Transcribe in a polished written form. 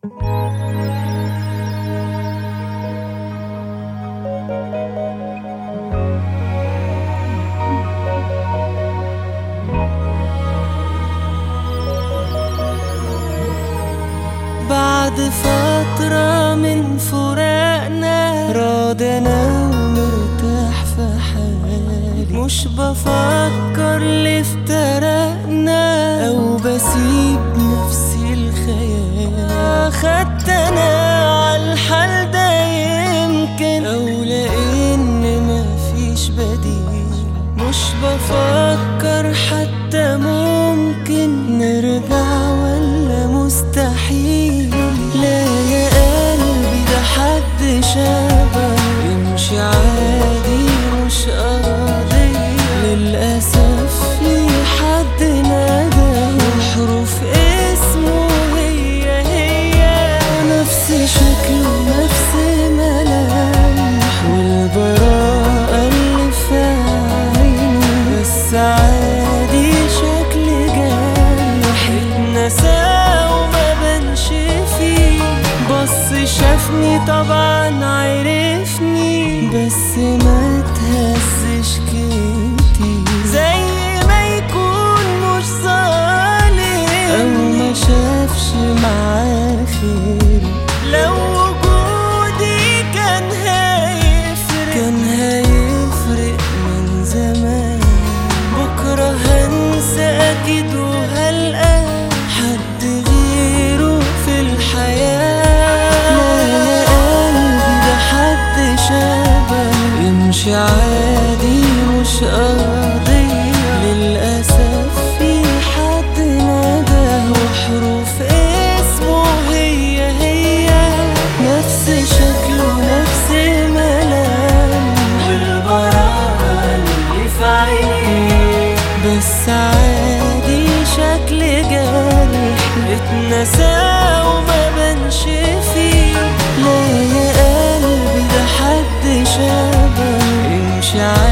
بعد فترة من فراقنا راضي أنا ومرتاح في حالي، مش بفكر ليه افترقنا أو بسيب نفسي الخيال. خدت أنا عالحال ده يمكن أو لأن مفيش بديل، مش بفكر حتى ممكن نرجع ولا مستحيل. لا يا قلبي ده حد شبه يمشي عادي مش قضية، للأسف في حد نادى وحروف اسمه هي نفس شكله نفس ملامح والبراءة اللي في عينه، بس عادي شكل جارح اتنسى شافني طبعا عرفني بس ما تهزش كتير، زي ما يكون مش ظالم او ما شافش معاه خير. لو وجودي كان هيفرق من زمان، بكرة هنسى اكيد وهلقى حد غيره في الحياة. مش عادي مش قضية، للأسف في حد نادى وحروف اسمه هي نفس شكله نفس ملامح والبراءة اللي في عينيه، بس عادي شكل جارح اتنسى وما بنش فيه. لا يا قلبي ده حد شبه يمشي